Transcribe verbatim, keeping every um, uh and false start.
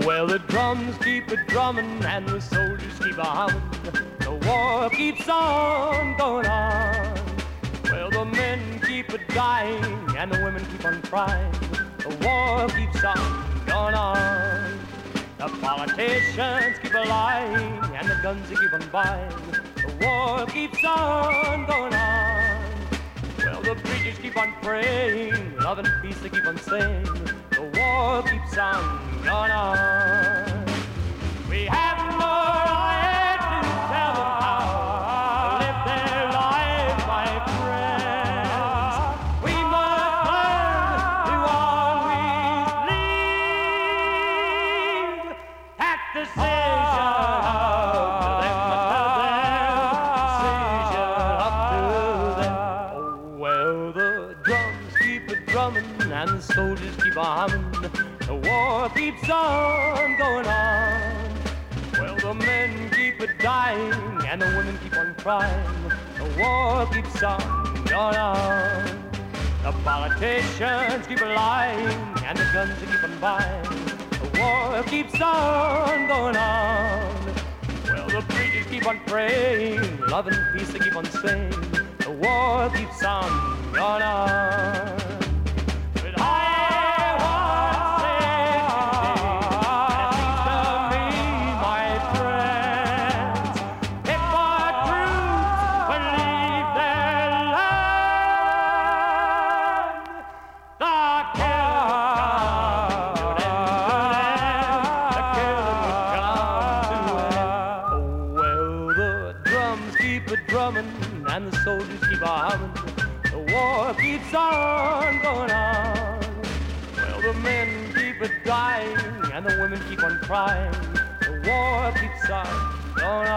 Well, the drums keep a drumming and the soldiers keep a humming. The war keeps on going on. Well, the men keep a dying and the women keep on crying. The war keeps on going on. The politicians keep a lying and the guns they keep on buying. The war keeps on going on. Well, the preachers keep on praying, love and peace they keep on saying. The war keeps on going on. We have no right to tell them how to live their lives, my friends. We must learn to always leave that decision up to them, up to them, decision up to them. Oh, well, the drums keep a drumming and the soldiers keep a humming. The war keeps on going on. Well, the men keep a dying and the women keep on crying. The war keeps on going on. The politicians keep a lying and the guns they keep on buying. The war keeps on going on. Well, the preachers keep on praying, love and peace they keep on saying. The war keeps on going on. But I and the soldiers keep a humming. The war keeps on going on. Well, the men keep a dying and the women keep on crying. The war keeps on going on.